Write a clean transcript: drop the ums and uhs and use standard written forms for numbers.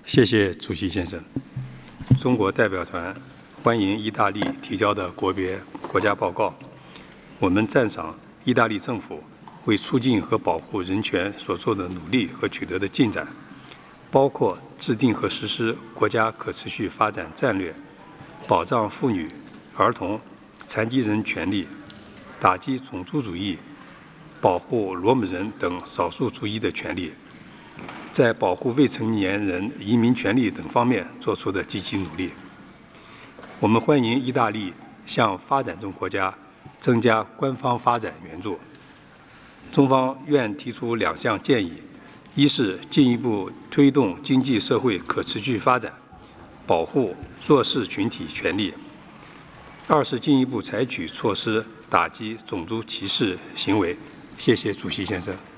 谢谢主席先生。中国代表团欢迎意大利提交的国家报告。我们赞赏意大利政府为促进和保护人权所做的努力和取得的进展，包括制定和实施国家可持续发展战略，保障妇女、儿童、残疾人权利，打击种族主义，保护罗姆人等少数族裔的权利，在保护未成年人移民权利等方面做出的积极努力。我们欢迎意大利向发展中国家增加官方发展援助。中方愿提出2项建议：一是进一步推动经济社会可持续发展，保护弱势群体权利；二是进一步采取措施打击种族歧视行为。谢谢主席先生。